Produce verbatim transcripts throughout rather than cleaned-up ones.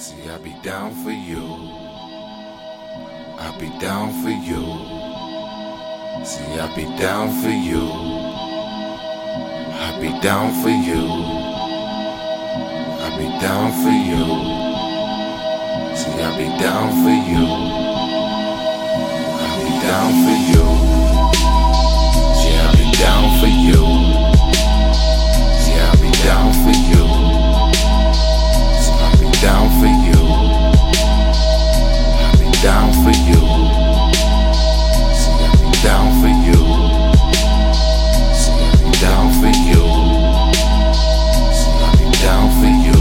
See, I be down for you. I be down for you. See, I be down for you. I be down for you. I be down for you. See, I be down for you. I be down for you. See, I be down for you. See, I be down for you. See, I be down for you. I be down for you. See, I be down for you. See, I be down for you. See, I be down for you.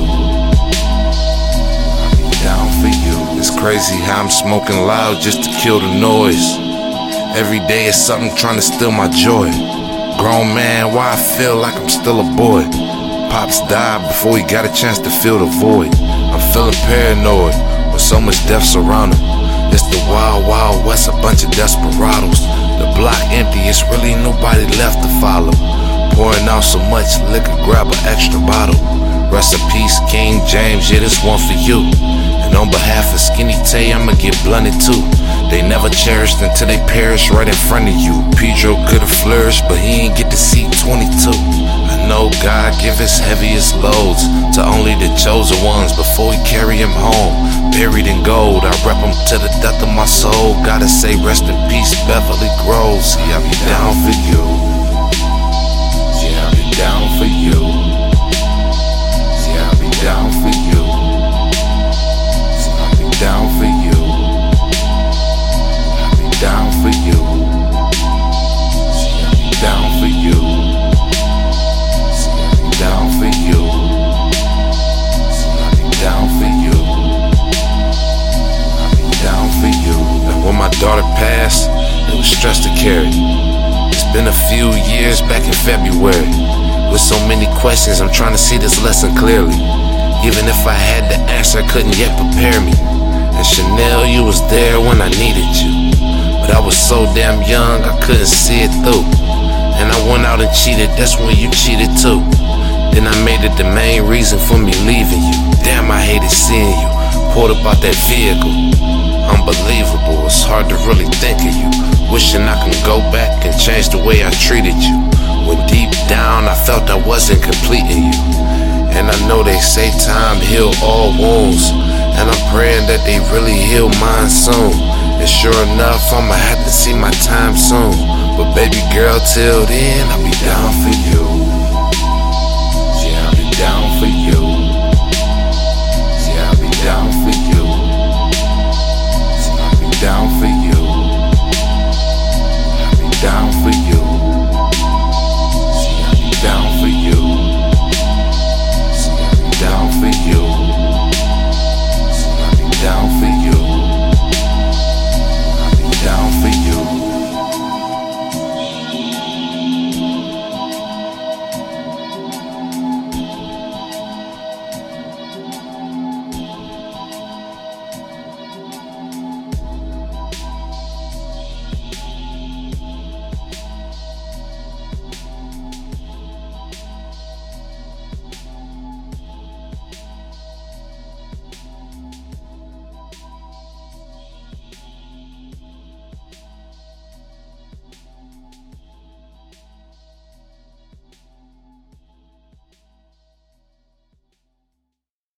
I be down for you. It's crazy how I'm smoking loud just to kill the noise. Every day is something trying to steal my joy. Grown man, why I feel like I'm still a boy. Pops died before he got a chance to fill the void. I'm feeling paranoid with so much death surrounding. It's the wild, wild west, a bunch of desperados. The block empty, it's really nobody left to follow. Pouring out so much liquor, grab an extra bottle. Rest in peace, King James, yeah, this one for you. And on behalf of Skinny Tay, I'ma get blunted too. They never cherished until they perished right in front of you. Pedro could've flourished, but he ain't get to see twenty-two. I know God give his heaviest loads to only the chosen ones before he carry him home. Buried in gold, I rep him to the depth of my soul. Gotta say rest in peace, Beverly Groves. See, I be down for you. See, I be down for you. See, I be down for you. See, I be down for you. I be down for you. See, I be down for you. See, I be down for you. See, I be down for you. I be down for you. And when my daughter passed, it was stress to carry. It's been a few years back in February. With so many questions, I'm trying to see this lesson clearly. Even if I had the answer, I couldn't yet prepare me. And Chanel, you was there when I needed you. But I was so damn young, I couldn't see it through. And I went out and cheated, that's when you cheated too. Then I made it the main reason for me leaving you. Damn, I hated seeing you pulled up out that vehicle. Unbelievable, it's hard to really think of you. Wishing I can go back and change the way I treated you. When deep down I felt I wasn't completing you. And I know they say time heal all wounds, and I'm praying that they really heal mine soon. And sure enough, I'ma have to see my time soon. But baby girl, till then, I'll be down for you.